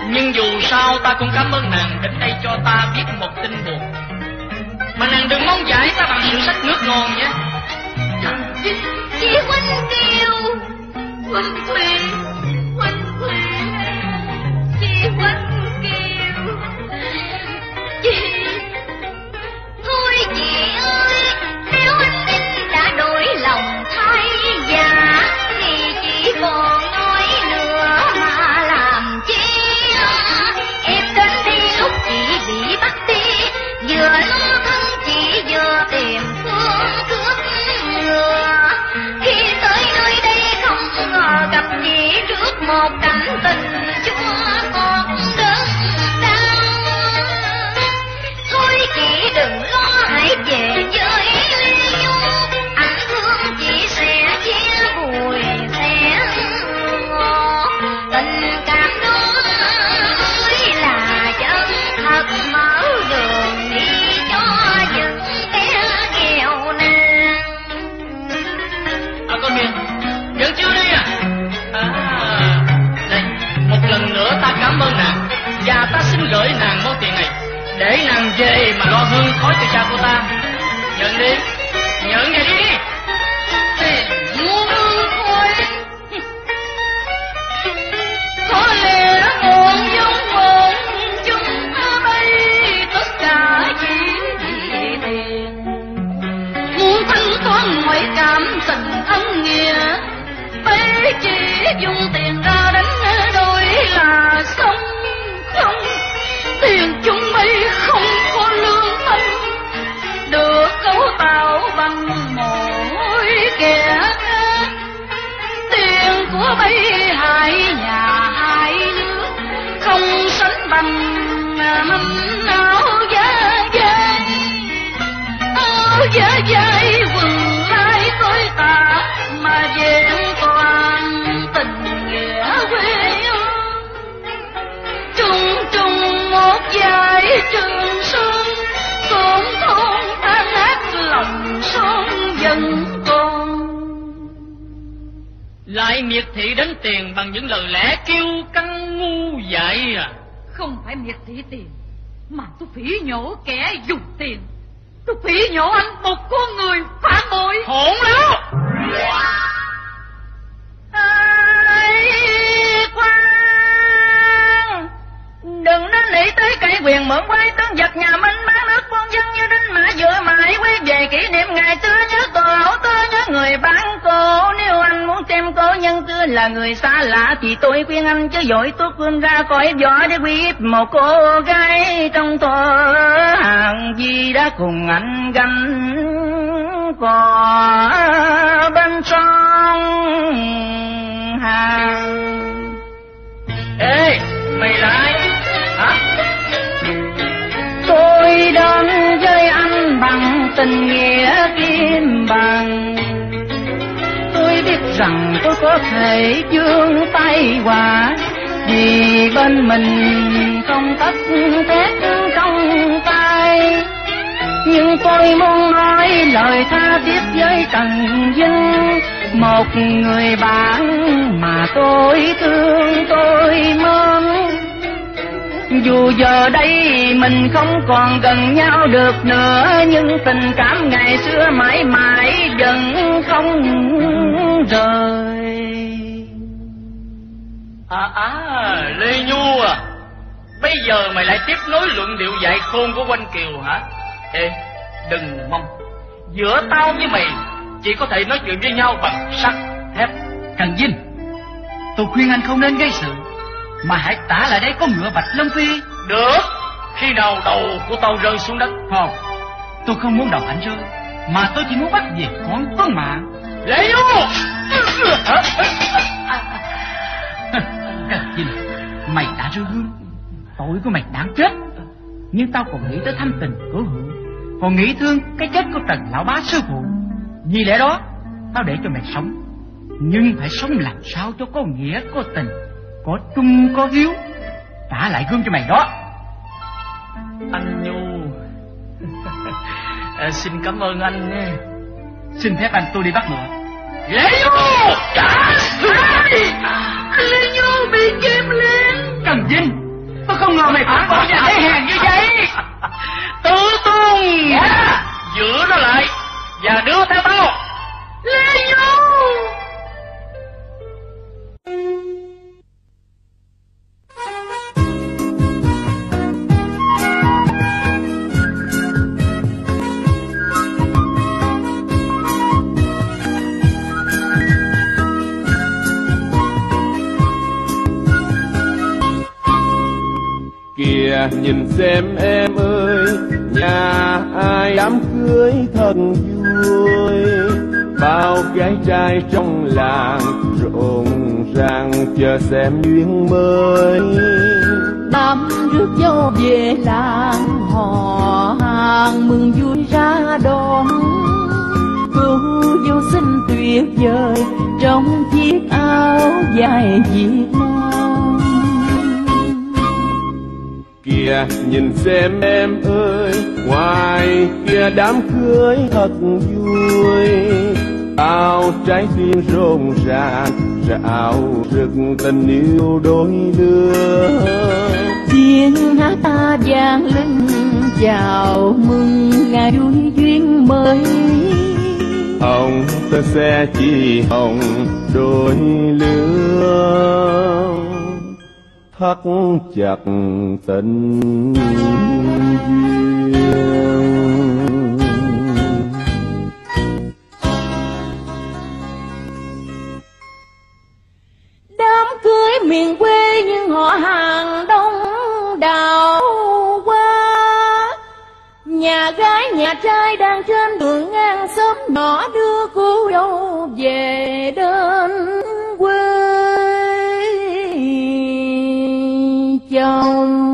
Nhưng dù sao ta cũng cảm ơn nàng đến đây cho ta biết một tin buồn. Mà nàng đừng mong giải ta bằng sự sách nước ngon nhé. Chị Huynh Kiều, Huynh Khuê, Huynh Khuê, chị Huynh Kiều, chị. Thôi chị ơi, nếu Huynh Ninh đã đổi lòng thay dạ thì chị còn nói nữa mà làm chi. Em đến đây lúc chị bị bắt đi, vừa lo thân chị vừa tìm phương cướp ngừa. Khi tới nơi đây không ngờ gặp chị trước một cảnh tình chúa con đơn đau. Thôi chị đừng lo, hãy về với Lê Nhu, anh thương chị sẽ chia bùi sẽ ngọt. Tình cảm đó mới là chân thật, mở đường đi cho những kẻ nghèo nàn. Con Miền, vẫn chưa đi à? Đây, một lần nữa ta cảm ơn nàng và ta xin gửi nàng món tiền này để nàng về mà lo hương khói cho cha của ta. Nhận đi, nhận về đi. Muốn hương khói có lẽ nguồn giống nguồn chúng đây, tất cả chỉ vì tiền. Muốn thanh toán mọi cảm tình ân nghĩa, bây chỉ dùng tiền ra đánh đổi là xong. Không, tiền chúng bây không có lương tâm, được cấu tạo bằng mỗi kẻ khác. Tiền của bây hai nhà hai nước, không sánh bằng mâm áo giá dây. Áo giá dây quần lai tôi ta mà vẹn toàn tình nghĩa quê hương. Trung trung một dải trường sơn, tổn thôn tan ác lòng son vẫn còn. Lại miệt thị đến tiền bằng những lời lẽ kiêu căng ngu dại à? Không phải miệt thị tiền, mà tôi phỉ nhổ kẻ dùng tiền. Tôi phỉ nhổ anh, một con người phản bội. Hỗn láo! Khoan, đừng nên nghĩ tới cây quyền mượn quay tướng giật nhà Minh, bán nước con dân như đinh mã vừa mãi quét về kỷ niệm ngày xưa, nhớ tổ tớ nhớ người bán cô. Nếu anh muốn xem cô nhân xưa là người xa lạ thì tôi khuyên anh chứ dội tuốt vươn ra khỏi vỏ để quy hiếp một cô gái trong thơ hàng gì đã cùng anh gánh cò bên sông hàng. Ê, mày là ai? Hả? Tôi đến với anh bằng tình nghĩa kim bằng. Tôi biết rằng tôi có thể vươn tay qua, vì bên mình không tất thép trong tay. Nhưng tôi muốn nói lời tha thiết với Trần Vinh, một người bạn mà tôi thương tôi mến. Dù giờ đây mình không còn gần nhau được nữa, nhưng tình cảm ngày xưa mãi mãi vẫn không rời. Lê Nhu à, bây giờ mày lại tiếp nối luận điệu dại khôn của Oanh Kiều hả? Ê, đừng mong. Giữa tao với mày chỉ có thể nói chuyện với nhau bằng sắt thép. Trần Vinh, tôi khuyên anh không nên gây sự, mà hãy trả lại đây con ngựa Bạch Long Phi. Được, khi nào đầu của tao rơi xuống đất? Không, tôi không muốn đầu anh rơi, mà tôi chỉ muốn bắt về con Tuấn Mã. Lê Nhu! Trần Vinh, mày đã rơi gương, tội của mày đáng chết. Nhưng tao còn nghĩ tới thâm tình của Hữu, còn nghĩ thương cái chết của Trần lão bá sư phụ. Vì lẽ đó tao để cho mày sống, nhưng phải sống làm sao cho có nghĩa, có tình, có trung, có hiếu. Trả lại gương cho mày đó. Anh Nhu, xin cảm ơn anh nha. Xin phép anh tôi đi bắt ngựa. Lê Nhu! Lê Nhu bị chém lên. Trần Vinh, mày không bao giờ thấy hèn như vậy. Tử Tôn, giữ nó lại và đưa theo tao. Lê Nhu. Kìa nhìn xem em ơi, nhà ai đám cưới thật vui, bao gái trai trong làng rộn ràng chờ xem duyên mới. Đám rước dâu về làng họ hàng mừng vui ra đón, cô dâu xinh tuyệt vời trong chiếc áo dài Việt Nam. Kìa nhìn xem em ơi, ngoài kia đám cưới thật vui, bao trái tim rộn ràng rạo rực tình yêu đôi lứa. Tiếng hát ta vang lên chào mừng ngày vui duyên mới. Hồng tơ xe chỉ hồng đôi lứa, thắt chặt tình duyên. Đám cưới miền quê nhưng họ hàng đông đảo quá, nhà gái nhà trai đang trên đường ngang xóm nhỏ đưa cô dâu về đến quê chồng.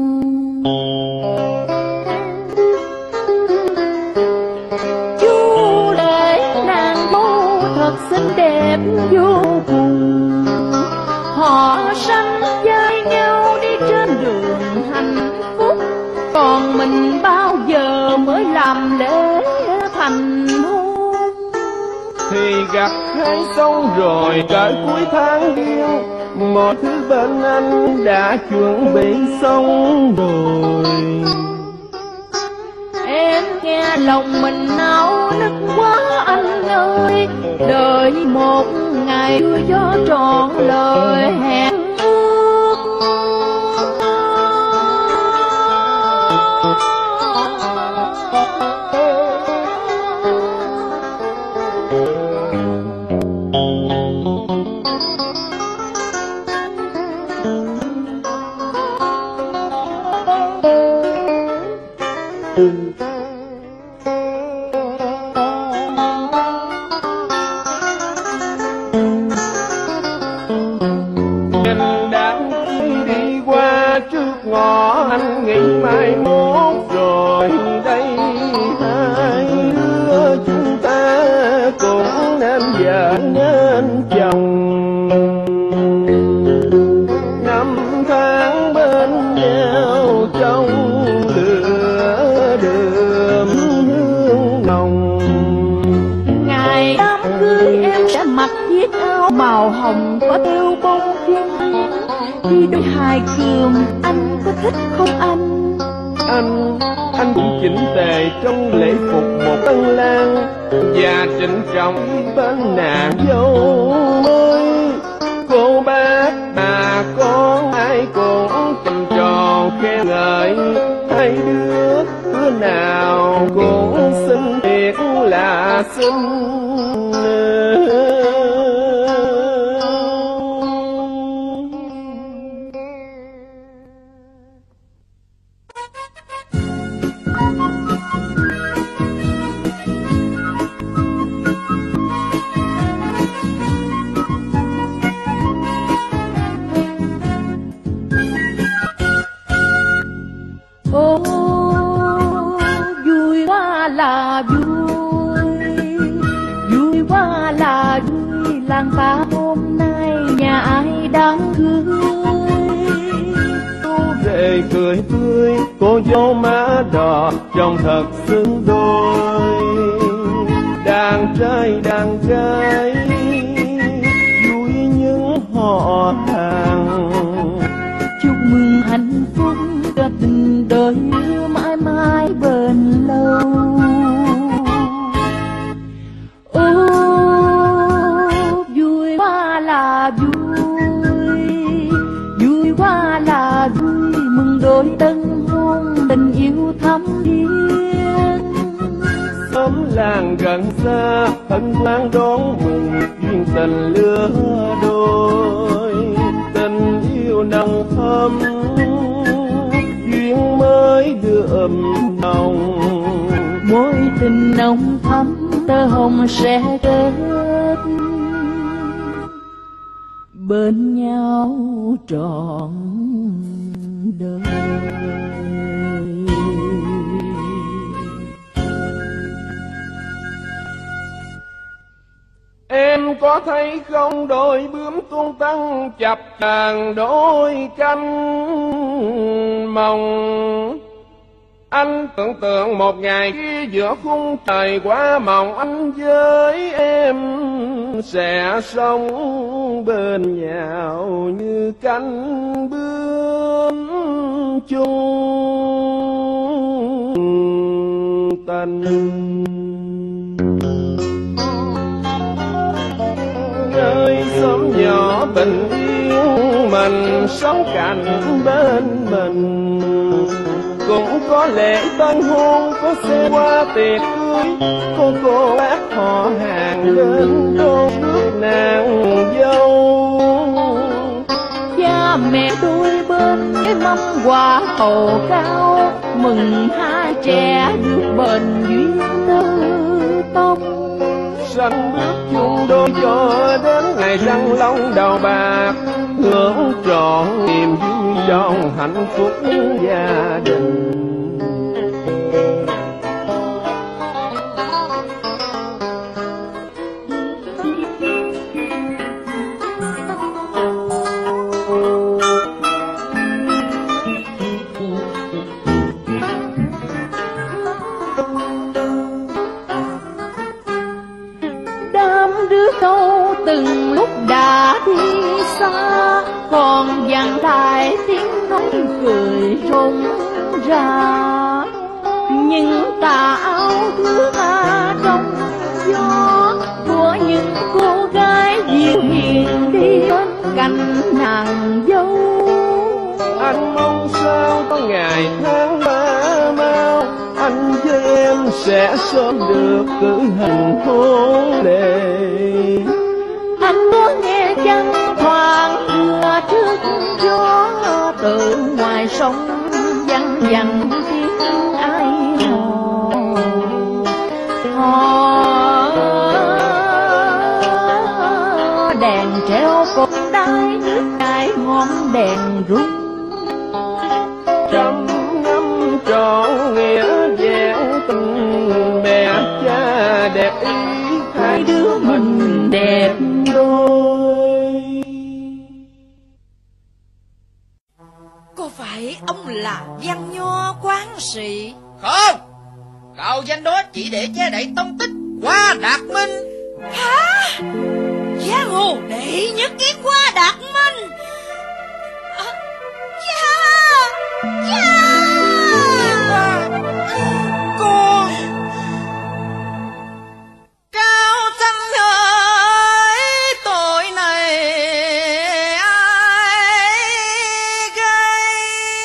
Chú để nàng dâu thật xinh đẹp vô cùng, họ sánh vai nhau đi trên đường hạnh phúc, còn mình bao giờ mới làm lễ thành hôn. Thì gặt hái xong rồi cỡ cuối tháng yêu, mọi thứ bên anh đã chuẩn bị xong rồi. Em nghe lòng mình náo nức quá anh ơi, đợi một ngày cho trọn lời hẹn ước. Anh nghĩ mai mốt rồi đây hai đứa chúng ta cũng nên vợ nên chồng. Năm tháng bên nhau trong lửa đượm hương nồng. Ngày đám cưới em sẽ mặc chiếc áo màu hồng có thêu bông chim, đi đôi hai cườm anh có thích không anh? Anh cũng chỉnh tề trong lễ phục một tân lang, và trịnh trọng bên nàng dâu mới. Cô bác bà con ai cũng trầm tròn khen ngợi, hai đứa nào cũng xinh thiệt là xinh. Ô vui quá là vui, vui quá là vui, làng ta hôm nay nhà ai đám cưới. Cô rể cười tươi, cô dâu má đỏ trông thật xứng đôi. Đàn trai vui những họ hàng, chúc mừng hạnh phúc gần xa hân hoan đón mừng duyên tình lứa đôi. Tình yêu nồng thắm duyên mới đưa ấm nồng, mối tình nồng thắm tơ hồng sẽ kết bên nhau trọn đời. Em có thấy không, đôi bướm tung tăng chập chờn đôi cánh mồng. Anh tưởng tượng một ngày khi giữa khung trời quá mộng, anh với em sẽ sống bên nhau như cánh bướm chung tình. Nơi xóm nhỏ bình yên mình sống cạnh bên mình, cũng có lễ tân hôn, có xe qua tiệc cưới, có cô bác họ hàng đến đón rước nàng dâu. Cha mẹ đôi bên cái mâm quả hầu cao, mừng hai trẻ được bền duyên tơ tông. Sanh bước chung đôi cho đến ngày răng long đầu bạc, hưởng trọn niềm vui trong hạnh phúc gia đình. Từng lúc đã đi xa, còn vang lại tiếng nói cười rộn rã. Những tà áo thương trong gió của những cô gái dịu hiền đi bên cạnh nàng dâu. Anh mong sao có ngày tháng ba mau, anh với em sẽ sớm được cử hành hôn lễ. Anh có nghe chăng thoảng mưa trước gió, từ ngoài sông văng vẳng tiếng ai hò. Đèn treo cột đai nước cài ngọn đèn rung, trăm năm trọn nghĩa vẹn tình mẹ cha đẹp ý, hai đứa mình đẹp đôi. Có phải ông là Văn Nho quán sĩ? Không, cậu danh đó chỉ để che đậy tông tích Hoa Đạt Minh. Hả? Giang hồ đệ nhất cái Hoa Đạt Minh? Con Cao Thanh ơi, tội này ai gây?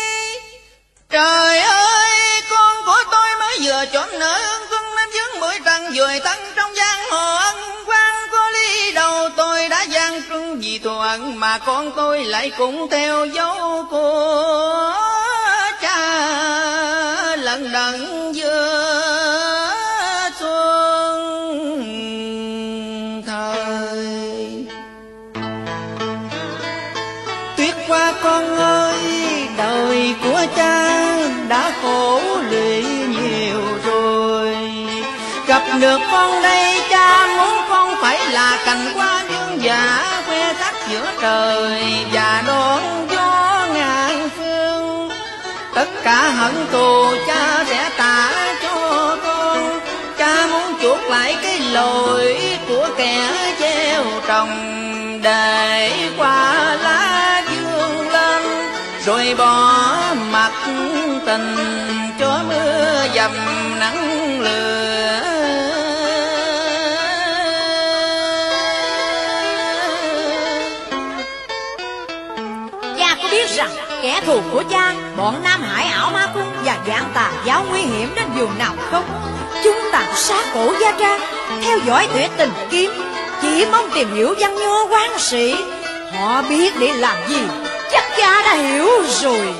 Trời ơi, con của tôi mới vừa chọn nợ quân năm vướng 10 trần vùi thân trong giang hồ ân quan. Có lý đầu tôi đã gian truân vì thù hận, mà con tôi lại cũng theo dấu của cha lần đận giữa xuân thời. Tuyết qua con ơi, đời của cha đã khổ lụy nhiều rồi. Gặp được con đây cha muốn con phải là cành hoa dương giả, khoe sắc giữa trời và đón gió ngàn phương. Tất cả hận thù cha sẽ trả cho con. Cha muốn chuộc lại cái lỗi của kẻ gieo trồng, để qua lá dương lên rồi bỏ mặt tình cho mưa dầm nắng lửa. Cha có biết rằng kẻ thù của cha, bọn Nam Hải ảo ma cung và giảng tà giáo nguy hiểm đến giường nào không? Chúng ta sát cổ Gia Trang, theo dõi Tuyệt Tình Kiếm, chỉ mong tìm hiểu văn nho quán sĩ. Họ biết để làm gì, chắc cha đã hiểu rồi.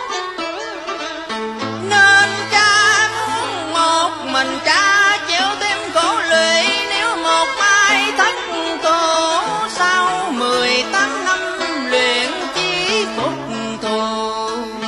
Nên cha muốn một mình cha chịu thêm khổ lụy, nếu một mai thất cổ sau 18 năm luyện chí phục thù.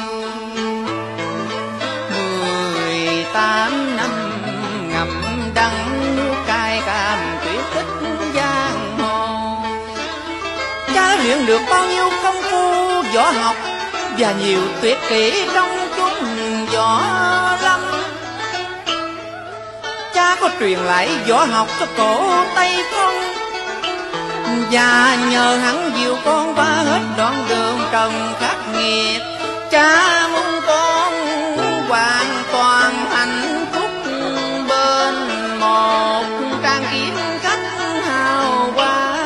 18 năm ngậm đắng nuốt cay cam tuyệt tích giang hồ. Cha luyện được bao nhiêu công phu võ học và nhiều tuyệt kỹ trong chúng võ lâm. Cha có truyền lại võ học cho cổ Tây Phong, và nhờ hắn dìu con qua hết đoạn đường trần khắc nghiệt. Cha muốn con hoàn toàn hạnh phúc bên một trang kiếm khách hào hoa.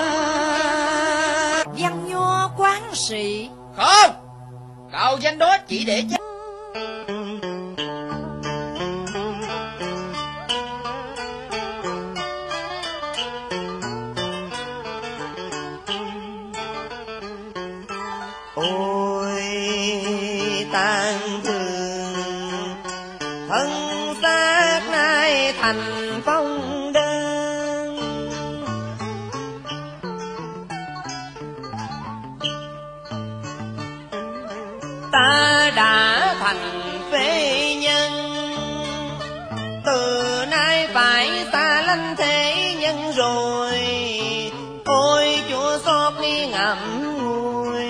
Văn nho quán sĩ. Không, cậu danh đó chỉ để cha. Ôi tàn thương thân xác nay thành phong đơn, ta đã thành phế nhân, từ nay phải xa lánh thế nhân rồi. Ôi Chúa xót đi ngậm ngùi,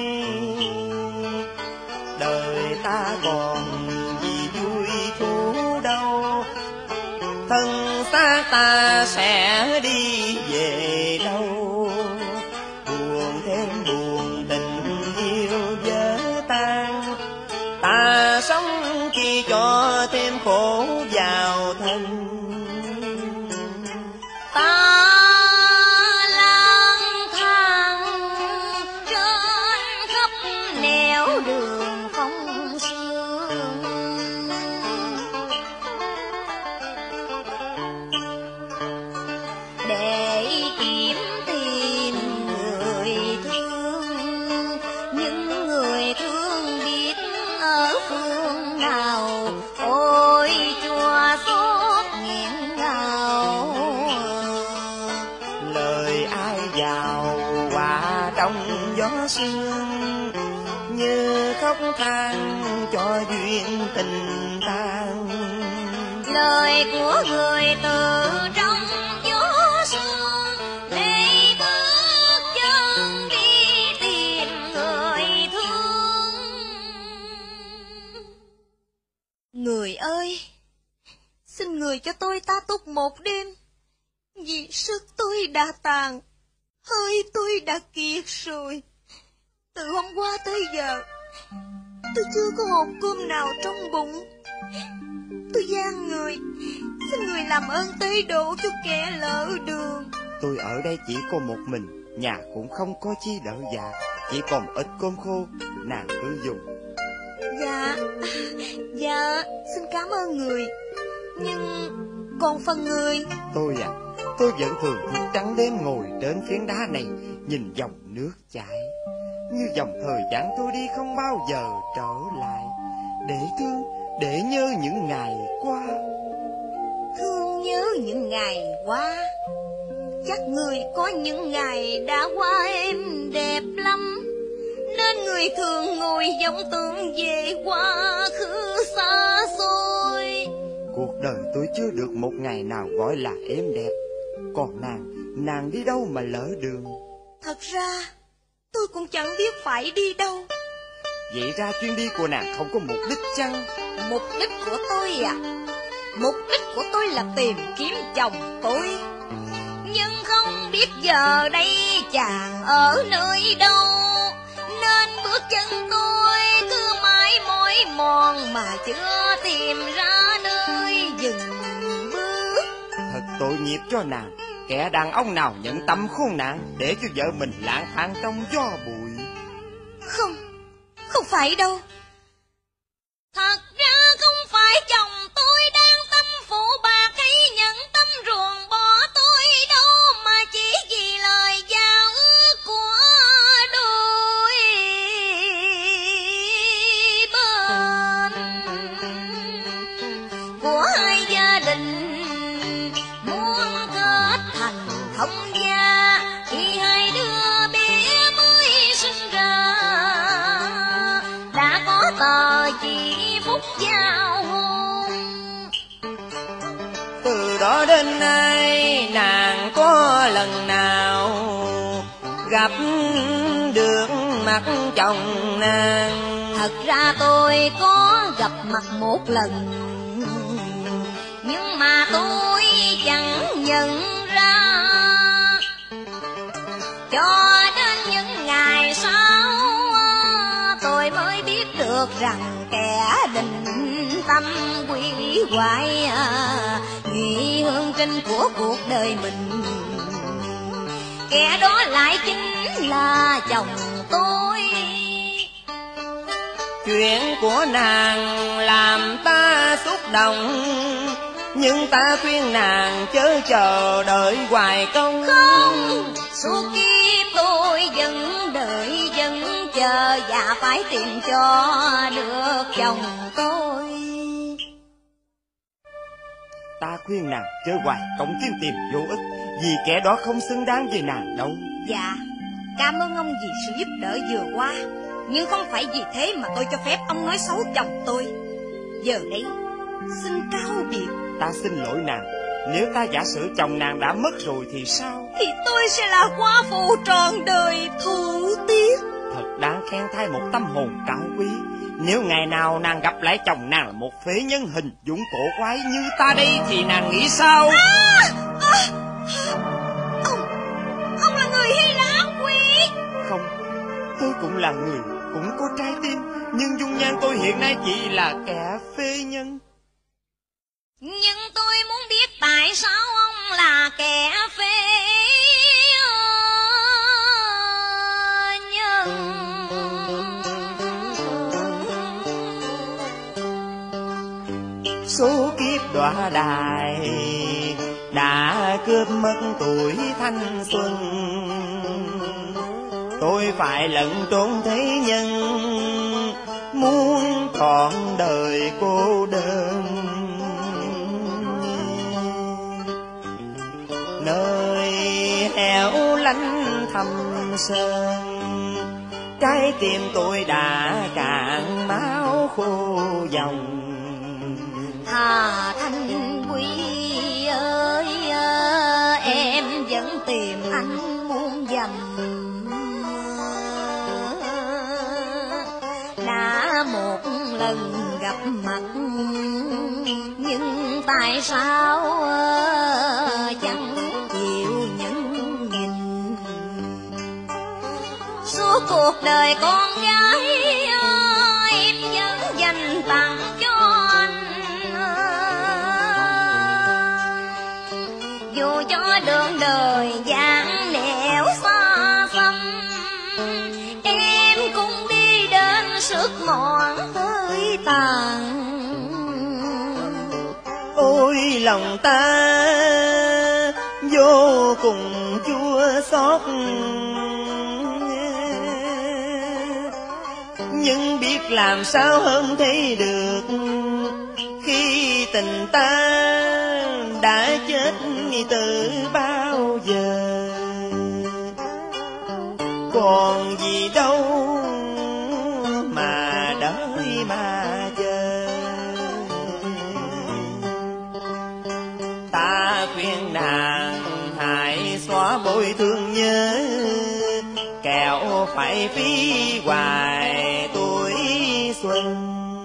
đời ta còn gì vui thú đâu, thân xác ta sẽ đi về đâu. Buồn thêm buồn, tình yêu vỡ tan, ta sống chỉ cho thêm khổ vào thân. Ta lang thang trên khắp nẻo đường phong sương, để kiếm tìm người thương. Những người thương biết ở phương nào, ôi Chúa xót nghẹn ngào. Lời ai vào hòa trong gió sương, như khóc than cho duyên tình tan. Lời của người từ trong gió sương, để bước chân đi tìm người thương. Người ơi, xin người cho tôi ta túc một đêm, vì sức tôi đã tàn, hơi tôi đã kiệt rồi. Từ hôm qua tới giờ, tôi chưa có hộp cơm nào trong bụng. Tôi van người, xin người làm ơn tế độ cho kẻ lỡ đường. Tôi ở đây chỉ có một mình, nhà cũng không có chi đỡ dạ, chỉ còn ít cơm khô, nàng cứ dùng. Dạ, xin cảm ơn người. Nhưng còn phần người, tôi vẫn thường thức trắng đêm ngồi trên phiến đá này, nhìn dòng nước chảy, như dòng thời gian tôi đi không bao giờ trở lại, để thương, để nhớ những ngày qua. thương nhớ những ngày qua. Chắc người có những ngày đã qua êm đẹp lắm, nên người thường ngồi vọng tưởng về quá khứ xa xôi. Cuộc đời tôi chưa được một ngày nào gọi là êm đẹp. Còn nàng đi đâu mà lỡ đường? Thật ra tôi cũng chẳng biết phải đi đâu. Vậy ra chuyến đi của nàng không có mục đích chăng? Mục đích của tôi à? Mục đích của tôi là tìm kiếm chồng tôi, nhưng không biết giờ đây chàng ở nơi đâu, nên bước chân tôi cứ mãi mỏi mòn mà chưa tìm ra nơi dừng bước. Thật tội nghiệp cho nàng. Kẻ đàn ông nào nhận tâm khốn nạn để cho vợ mình lang thang trong gió bụi? Không phải đâu. Thật ra không phải chồng tôi đang tâm phụ bạc hay nhận tâm chỉ phút giao hôn. Từ đó đến nay nàng có lần nào gặp được mặt chồng nàng? Thật ra tôi có gặp mặt một lần, nhưng mà tôi chẳng nhận ra. Cho đến những ngày sau tôi mới biết được rằng kẻ định tâm quỷ hoại nhụy hương trinh của cuộc đời mình, kẻ đó lại chính là chồng tôi. Chuyện của nàng làm ta xúc động, nhưng ta khuyên nàng chớ chờ đợi hoài công. Không, suốt kiếp tôi vẫn đợi vẫn chờ, và phải tìm cho được chồng tôi. Ta khuyên nàng chớ hoài công kiếm tìm vô ích, vì kẻ đó không xứng đáng với nàng đâu. Dạ, cảm ơn ông vì sự giúp đỡ vừa qua, nhưng không phải vì thế mà tôi cho phép ông nói xấu chồng tôi. Giờ đây xin cáo biệt. Ta xin lỗi nàng, nếu ta giả sử chồng nàng đã mất rồi thì sao? Thì tôi sẽ là quá phụ trọn đời thủ tiếc. Thật đáng khen thay một tâm hồn cao quý. Nếu ngày nào nàng gặp lại chồng nàng là một phế nhân hình dũng cổ quái như ta đây thì nàng nghĩ sao? Ông là người hay là ác quỷ? Không, tôi cũng là người, cũng có trái tim, nhưng dung nhan tôi hiện nay chỉ là kẻ phế nhân. Nhưng tôi muốn biết tại sao ông là kẻ phế nhân. Số kiếp đọa đài đã cướp mất tuổi thanh xuân, tôi phải lẫn trốn thế nhân, muốn trọn đời cô đơn. Nơi hẻo lánh thầm sơn, trái tim tôi đã cạn máu khô dòng. Hà Thanh Quý ơi, em vẫn tìm anh muôn vòng. Đã một lần gặp mặt, nhưng tại sao chẳng chịu nhẫn nhìn. Suốt cuộc đời con gái em vẫn dành tặng cho anh. Dù cho đường đời gian nẻo xa xăm, em cũng đi đến sức mòn hơi tàn. Ôi lòng ta vô cùng chua xót, nhưng biết làm sao hơn thế được, khi tình ta đã chết từ bao giờ. Còn gì đâu mà đợi mà chờ. Ta khuyên nàng hãy xóa bôi thương nhớ, kẻo phải phí hoài tuổi xuân.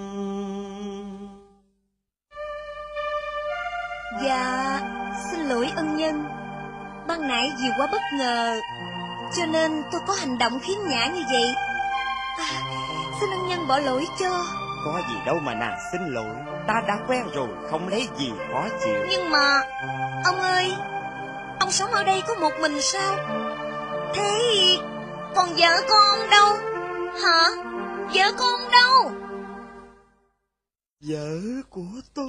Dạ, xin lỗi ân nhân. Ban nãy vì quá bất ngờ, cho nên tôi có hành động khiếm nhã như vậy. Xin ân nhân bỏ lỗi cho. Có gì đâu mà nàng xin lỗi, ta đã quen rồi, không lấy gì khó chịu. Nhưng mà, ông ơi, ông sống ở đây có một mình sao? Thế còn vợ con đâu? Hả? Vợ con đâu? Vợ của tôi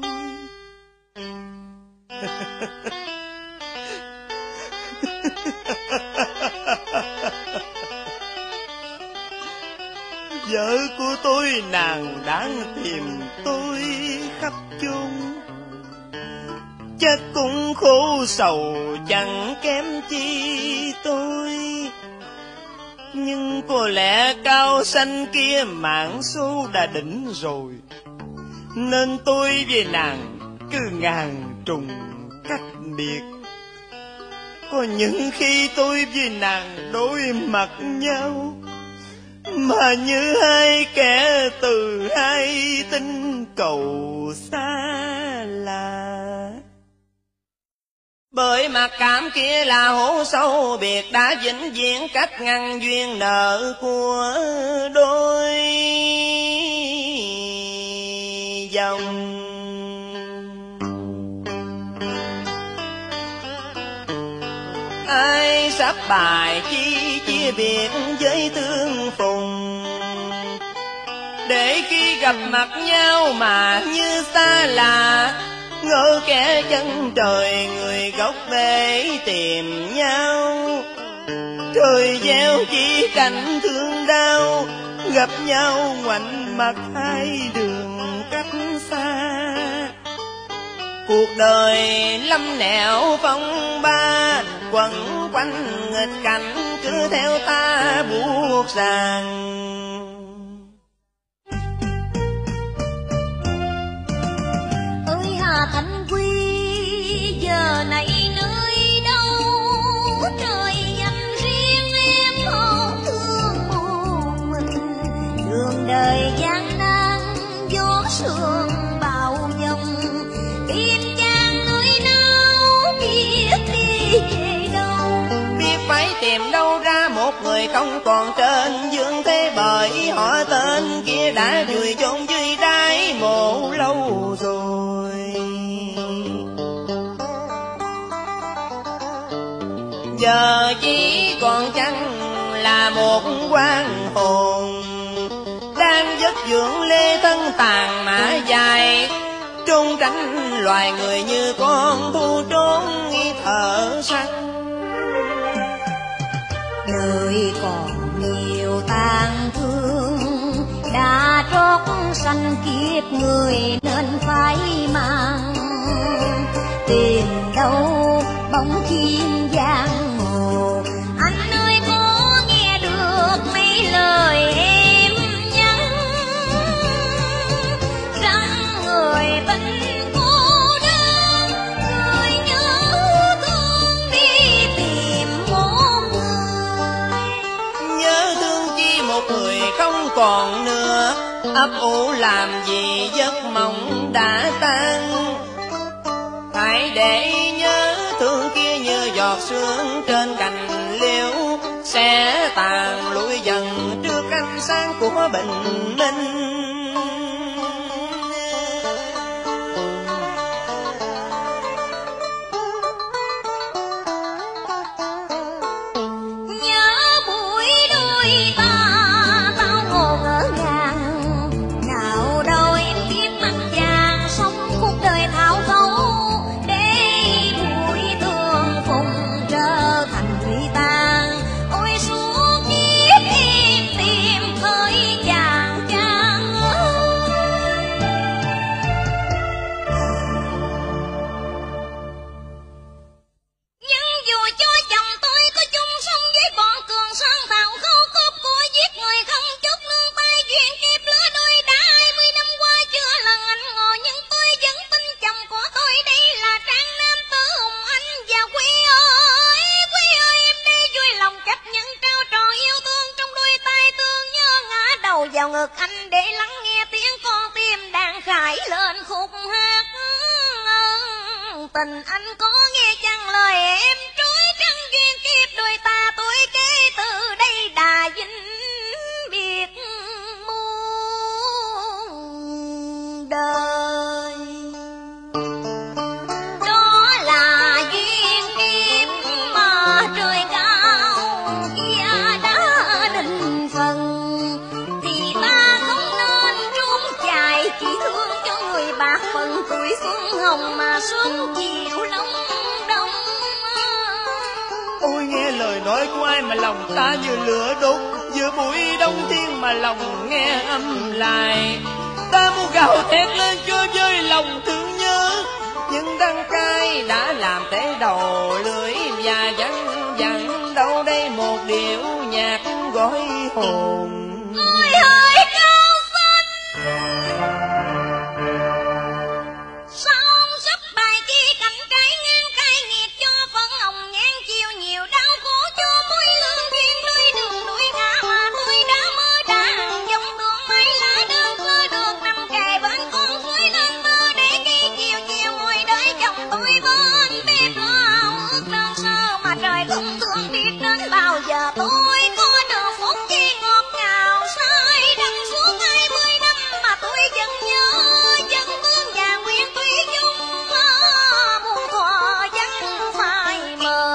vợ của tôi nàng đang tìm tôi khắp chốn, chắc cũng khổ sầu chẳng kém chi tôi. Nhưng có lẽ cao xanh kia mạng số đã đỉnh rồi, nên tôi về nàng cứ ngàn trùng cách biệt. Có những khi tôi với nàng đối mặt nhau, mà như hai kẻ từ hai tinh cầu xa lạ. Bởi mặc cảm kia là hố sâu biệt, đã vĩnh viễn cách ngăn duyên nợ của đôi dòng. Ai sắp bài chi chia biệt với tương phùng, để khi gặp mặt nhau mà như xa lạ. Ngỡ kẻ chân trời người gốc bể tìm nhau, trời gieo chỉ cảnh thương đau, gặp nhau ngoảnh mặt hai đường cách xa. Cuộc đời lâm nẻo phong ba, quẩn quanh nghịch cảnh cứ theo ta buộc ràng. Ơi Hà Thanh Quy giờ này nơi đâu, trời dành riêng em hồn thương một mình. Đường đời gian nan gió sương bão dông, kim cang nơi nào biết đi về đâu. Biết phải tìm đâu ra một người không còn trên dương thế, bởi họ tên kia đã vùi chôn dưới đáy mộ lâu rồi. Giờ chỉ còn chăng là một quan hồn, đang vất dưỡng lê thân tàn mã dài, trốn tránh loài người như con thu trốn nghi thở săn. Đời còn nhiều tang thương, đã trót sanh kiếp người nên phải mang. Tìm đâu bóng chim giang hồ, anh ơi có nghe được mấy lời em nhắn, rằng người tình cô đơn, người nhớ thương đi tìm một người. Nhớ thương chi một người không còn nữa, ấp ủ làm gì giấc mộng đã tan. Hãy để nhớ thương kia như giọt sương trên cành liễu, sẽ tàn lụi dần trước ánh sáng của bình minh. vào ngực anh để lắng nghe tiếng con tim đang khải lên khúc hát. Tình anh có nghe chăng lời em trối trăng duyên kiếp đôi ta tuổi kế từ đây đà vinh biệt muôn đời. Đó là duyên kiếp mà trời cao kia đã định phần, thì ta không nên trốn chạy, chỉ thương cho người bạc phần tuổi xuân hồng mà xuân chiều long đông. Ôi nghe lời nói của ai mà lòng ta như lửa đốt, giữa bụi đông thiên mà lòng nghe âm lại. Ta muốn gào thét lên cho với lòng thương nhớ, nhưng đắng cay đã làm té đầu lưỡi và văng vẳng đâu đây một điệu nhạc nhạc gọi hồn. Người hỡi cao xanh song sắp bài chi cạnh trái ngang cay nghiệt cho phấn hồng ngang chiều nhiều đau khổ cho mối lương duyên lưới đường núi ngã mà tôi đã mơ đã hàng dòng đường mấy lá đơn rơi được nằm kề bên con suối lên mơ để khi chiều chiều ngồi đợi chồng tôi bên bếp áo ước đơn sơ mà trời không thương biết đến bao giờ tôi có được phút chi ngọt ngào sai đằng suốt 20 năm mà tôi vẫn nhớ dân tương và nguyên thủy chung muôn thuở vẫn phai mờ.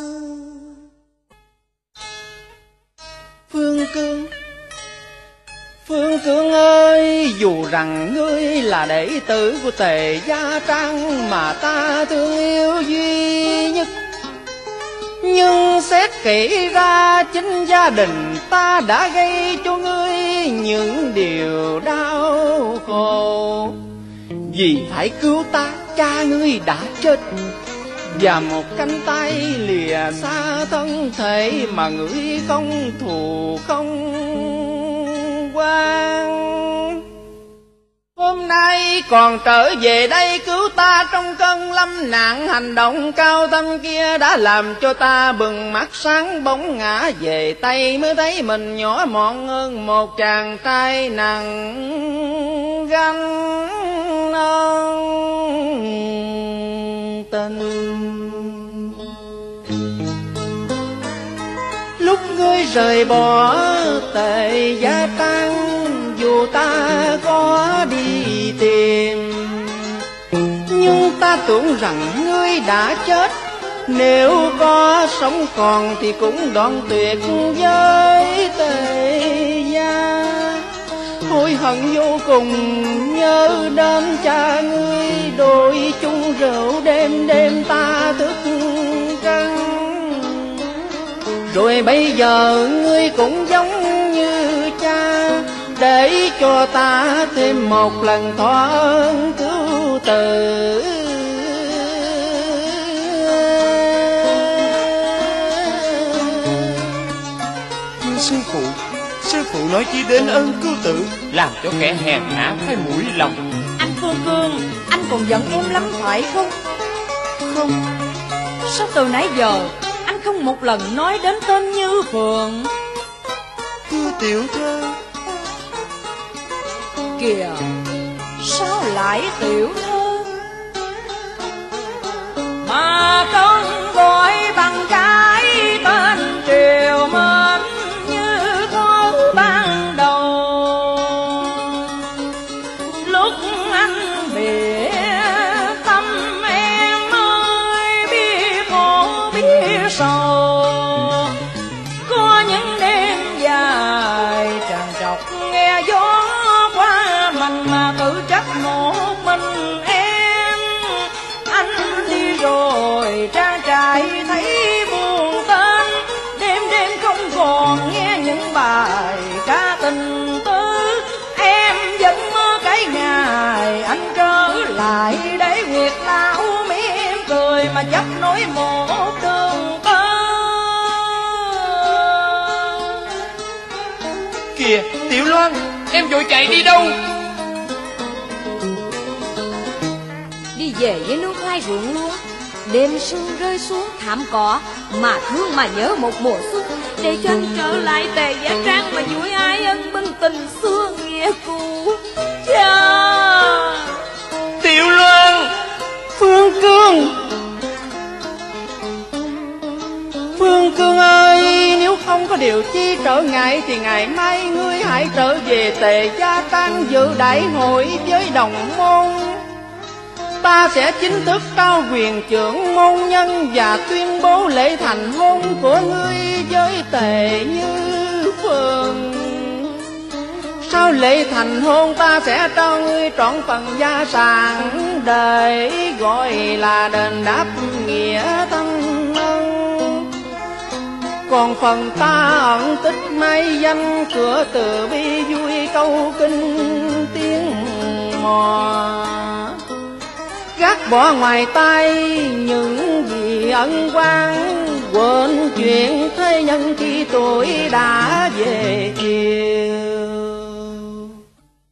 Phương Cương ơi, dù rằng ngươi là đệ tử của Tề Gia Trang mà ta thương yêu duy nhất, nhưng xét kỹ ra chính gia đình ta đã gây cho ngươi những điều đau khổ. Vì phải cứu ta, cha ngươi đã chết, và một cánh tay lìa xa thân thể mà ngươi không thù không quan. Hôm nay còn trở về đây cứu ta trong cơn lâm nạn, hành động cao tâm kia đã làm cho ta bừng mắt sáng bóng ngã về Tây, mới thấy mình nhỏ mọn hơn một chàng trai nặng gánh ơn tình. Lúc ngươi rời bỏ Tề Gia Trang, dù ta có đi tìm, nhưng ta tưởng rằng ngươi đã chết, nếu có sống còn thì cũng đoạn tuyệt với Tề Gia. Hối hận vô cùng nhớ đến cha ngươi, đôi chung rượu đêm đêm ta thức trắng. Rồi bây giờ ngươi cũng giống như cha, để cho ta thêm một lần thọ ơn cứu tử. Sư phụ nói chi đến ơn cứu tử, làm cho kẻ hèn hạ phải mũi lòng. Anh Phương Cương, anh còn giận em lắm phải không? Không. Sao từ nãy giờ anh không một lần nói đến tên Như Phượng? Thưa tiểu thơ. Kìa, sao lại tiểu thơ mà không gọi bằng cái tên triều mến như thuở ban đầu. Lúc anh biết tâm em ơi, biết khổ biết sầu, có những đêm dài tràn trọc nghe gió qua mình mà tự trách một mình em. Anh đi rồi trang trại thấy buồn tên, đêm đêm không còn nghe những bài ca tình tứ. Em vẫn mơ cái ngày anh trở lại để nguyệt lão mi em cười mà chấp nối một đường tơ. Kìa Tiểu Loan, em vội chạy đi đâu? Đi về với nước khoai ruộng lúa, đêm sương rơi xuống thảm cỏ, mà thương mà nhớ một mùa xuân, để cho anh trở lại Tề Gia Trang mà vui ai ân binh tình xưa nghĩa cũ. Cha! Tiểu Loan! Phương Cương! Phương Cương ơi, nếu không có điều chi trở ngại thì ngày mai ngươi hãy trở về Tề Gia Trang dự đại hội với đồng môn. Ta sẽ chính thức trao quyền trưởng môn nhân và tuyên bố lễ thành hôn của ngươi với Tề Như Phượng. Sau lễ thành hôn ta sẽ cho ngươi trọn phần gia sản để gọi là đền đáp nghĩa thân ân. Còn phần ta ẩn tích mai danh cửa từ bi vui câu kinh tiếng mò. Gác bỏ ngoài tay những gì ân oán quên chuyện thế nhân khi tuổi đã về chiều.